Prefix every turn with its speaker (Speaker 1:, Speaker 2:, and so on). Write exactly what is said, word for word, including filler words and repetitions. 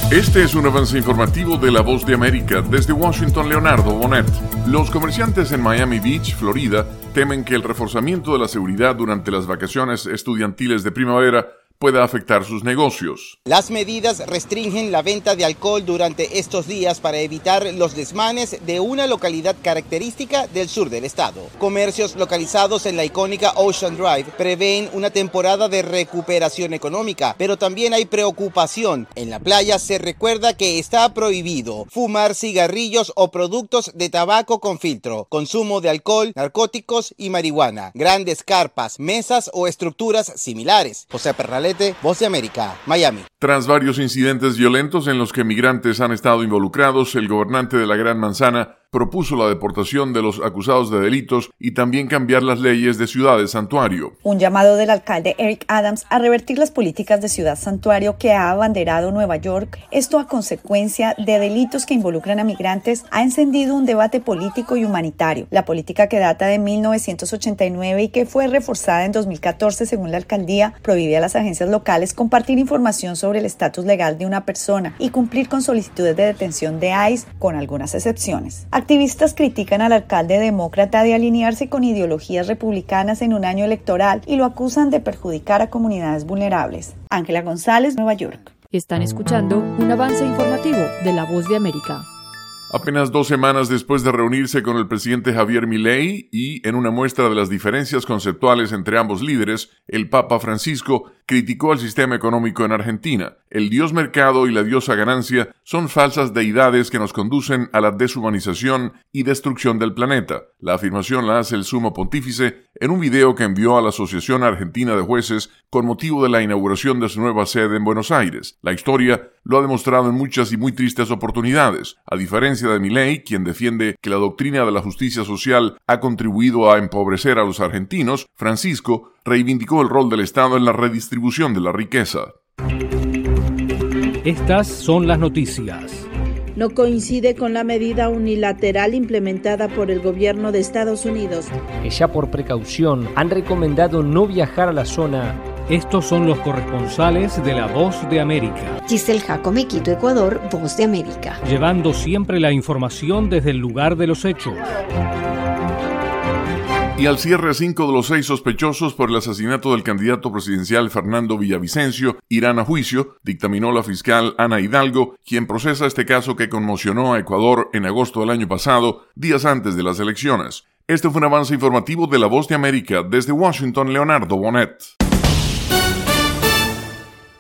Speaker 1: Este es un avance informativo de La Voz de América. Desde Washington, Leonardo Bonet. Los comerciantes en Miami Beach, Florida, temen que el reforzamiento de la seguridad durante las vacaciones estudiantiles de primavera pueda afectar sus negocios.
Speaker 2: Las medidas restringen la venta de alcohol durante estos días para evitar los desmanes de una localidad característica del sur del estado. Comercios localizados en la icónica Ocean Drive prevén una temporada de recuperación económica, pero también hay preocupación. En la playa se recuerda que está prohibido fumar cigarrillos o productos de tabaco con filtro, consumo de alcohol, narcóticos y marihuana, grandes carpas, mesas o estructuras similares. José Perralete, Voz de América, Miami.
Speaker 1: Tras varios incidentes violentos en los que migrantes han estado involucrados, el gobernante de la Gran Manzana propuso la deportación de los acusados de delitos y también cambiar las leyes de Ciudad Santuario.
Speaker 3: Un llamado del alcalde Eric Adams a revertir las políticas de Ciudad Santuario que ha abanderado Nueva York, esto a consecuencia de delitos que involucran a migrantes, ha encendido un debate político y humanitario. La política, que data de mil novecientos ochenta y nueve y que fue reforzada en dos mil catorce según la alcaldía, prohíbe a las agencias locales compartir información sobre el estatus legal de una persona y cumplir con solicitudes de detención de I C E, con algunas excepciones. Activistas critican al alcalde demócrata de alinearse con ideologías republicanas en un año electoral y lo acusan de perjudicar a comunidades vulnerables. Ángela González, Nueva York.
Speaker 4: Están escuchando un avance informativo de La Voz de América.
Speaker 1: Apenas dos semanas después de reunirse con el presidente Javier Milei y en una muestra de las diferencias conceptuales entre ambos líderes, el Papa Francisco criticó al sistema económico en Argentina. El dios mercado y la diosa ganancia son falsas deidades que nos conducen a la deshumanización y destrucción del planeta. La afirmación la hace el sumo pontífice en un video que envió a la Asociación Argentina de Jueces con motivo de la inauguración de su nueva sede en Buenos Aires. La historia lo ha demostrado en muchas y muy tristes oportunidades. A diferencia de Milei, quien defiende que la doctrina de la justicia social ha contribuido a empobrecer a los argentinos, Francisco reivindicó el rol del Estado en la redistribución de la riqueza.
Speaker 5: Estas son las noticias.
Speaker 6: No coincide con la medida unilateral implementada por el gobierno de Estados Unidos,
Speaker 7: que ya por precaución han recomendado no viajar a la zona.
Speaker 5: Estos son los corresponsales de La Voz de América.
Speaker 8: Giselle Jacome, Quito, Ecuador, Voz de América.
Speaker 5: Llevando siempre la información desde el lugar de los hechos.
Speaker 1: Y al cierre, cinco de los seis sospechosos por el asesinato del candidato presidencial Fernando Villavicencio irán a juicio, dictaminó la fiscal Ana Hidalgo, quien procesa este caso que conmocionó a Ecuador en agosto del año pasado, días antes de las elecciones. Este fue un avance informativo de La Voz de América. Desde Washington, Leonardo Bonet.